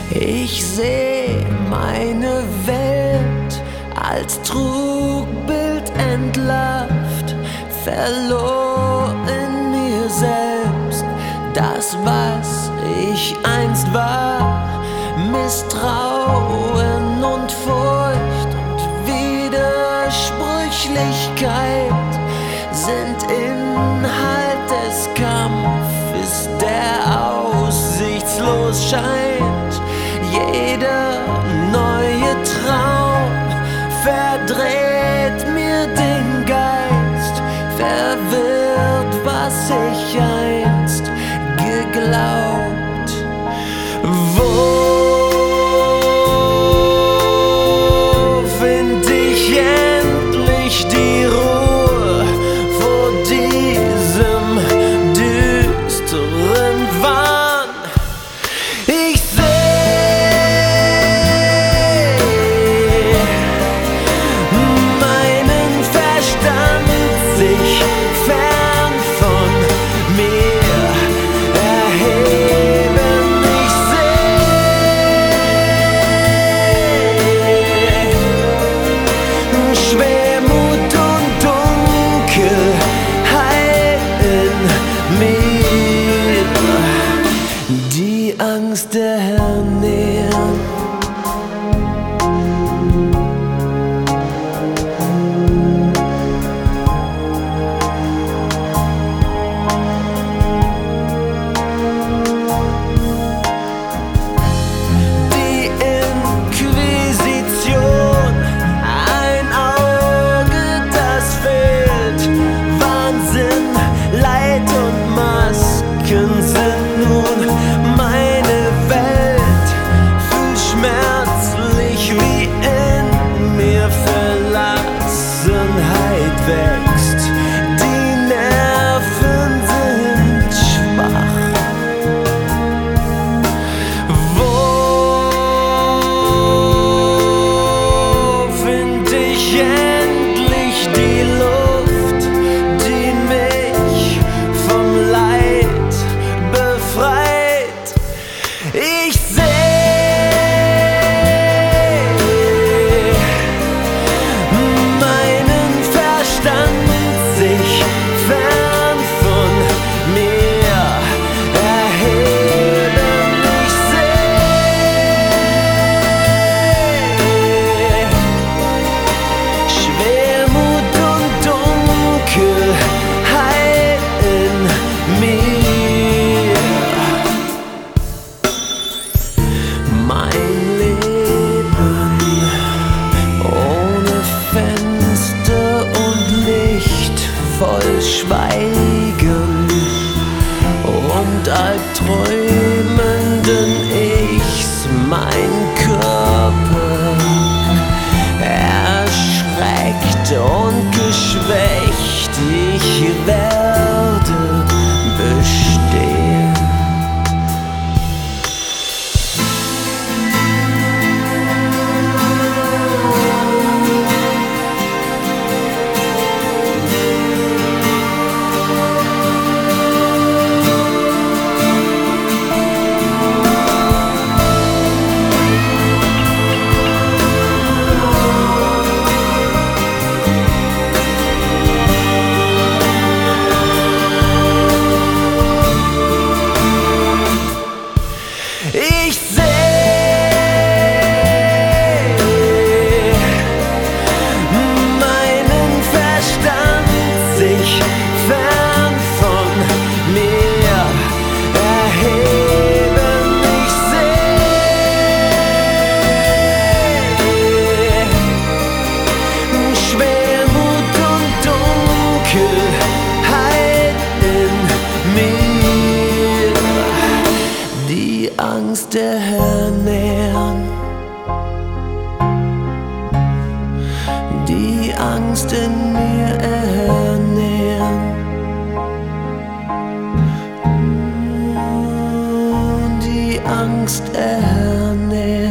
Ich seh meine Welt als Trugbild entlarvt, verlor in mir selbst das, was ich einst war. Misstrauen und Furcht und Widersprüchlichkeit sind Inhalt des Kampfes, der aussichtslos scheint. Jeder neue Traum verdreht mir den Geist, verwirrt, was ich einst geglaubt. Wo find ich endlich die Ruhe vor diesem düsteren Wahn? Ich meinen Verstand sich fern von mir erheben. Ich seh Schwermut und Dunkelheit in mir, die Angst der Nähe. Sind nun meine Welt, fühl schmerzlich, wie in mir Verlassenheit wächst. Die Nerven sind schwach. Wo find ich endlich die Luft, die mich vom Leid befreit? Ich seh meinen Verstand sich fern von mir erheben. Ich seh Schwermut und Dunkelheit in mir. Mein Leben ohne Fenster und Licht, voll Schweigen und albträumenden Ichs. Mein Körper erschreckt und geschwächt, ich werde bestehen. Ich seh meinen Verstand sich fern von mir erheben. Ich seh Schwermut und Dunkelheit in mir, die Angst der Nähern, die Angst in mir ernähren, die Angst ernähren.